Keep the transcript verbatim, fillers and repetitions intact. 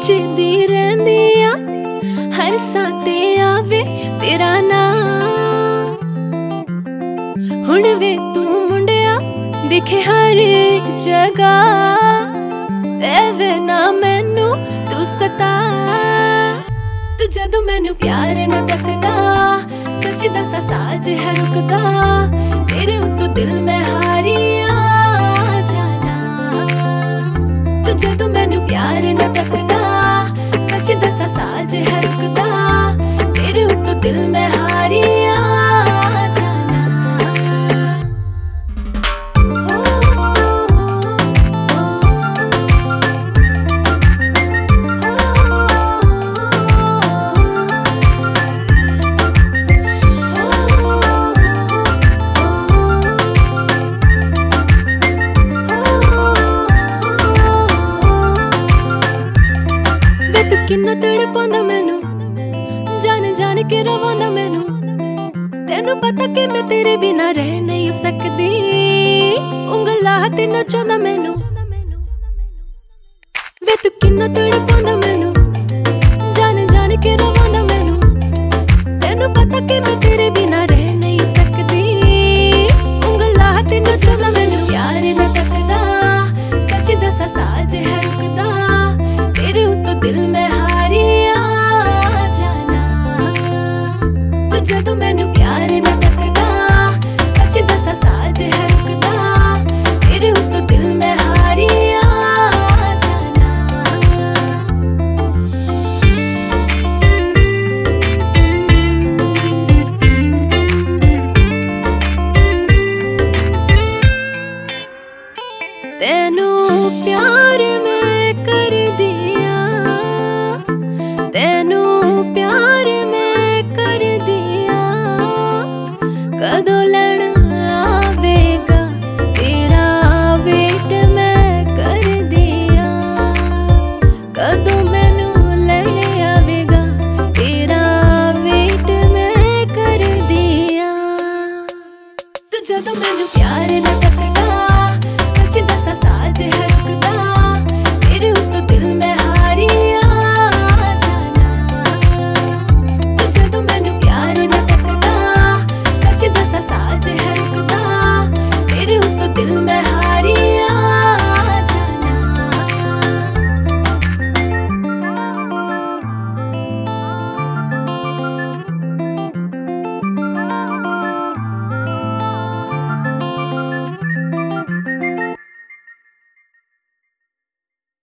सोचदी रहंदी आ हर साते आवे तेरा नाम। हुण वे तू मुंडिया दिखे हर एक जगह एवे ना मैनू तू सता। तू जदों मैनू प्यार न तकदा सच्ची दसा साज है रुकदा तेरे उत्तों दिल में हारी आ जाना। तू जदों मैनू प्यार न तकदा सच्ची दसा साज है रुकदा तेरे उत्तों दिल में हारी आ जाना। किन्ना तड़पांदा मैनू जान जान के रवांदा मैनू। तेनू पता कि मैं तेरे बिना रह नहीं सकदी उंगला ते नचांदा मैनू। वे तू किन्ना तड़पांदा मैनू जान जान के रवांदा मैनू। तेनू पता कि मैं तेरे बिना रह नहीं सकदी उंगला ते नचांदा मैनू। प्यार न तकदा सच्ची दसा साज है रुकदा तेरे उत्तों दिल में हारी आ जाना। तू जदों मैनू प्यार न तकदा सच्ची दसा साज है रुकदा तेरे उत्तों दिल में हारी आ जाना। तेनू प्यार मैं कर दिया तेनू प्यार